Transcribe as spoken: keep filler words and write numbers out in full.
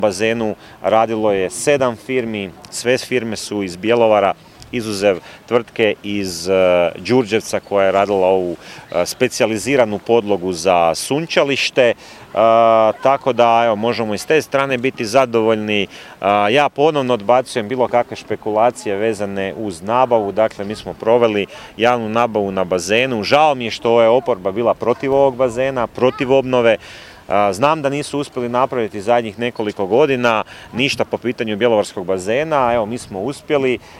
bazenu radilo je sedam firmi, sve firme su iz Bjelovara, izuzev tvrtke iz Đurđevca koja je radila ovu specijaliziranu podlogu za sunčalište, tako da evo, možemo i s te strane biti zadovoljni. Ja ponovno odbacujem bilo kakve špekulacije vezane uz nabavu, dakle mi smo proveli javnu nabavu na bazenu. Žao mi je što je oporba bila protiv ovog bazena, protiv obnove. Znam da nisu uspjeli napraviti zadnjih nekoliko godina ništa po pitanju bjelovarskog bazena, evo mi smo uspjeli.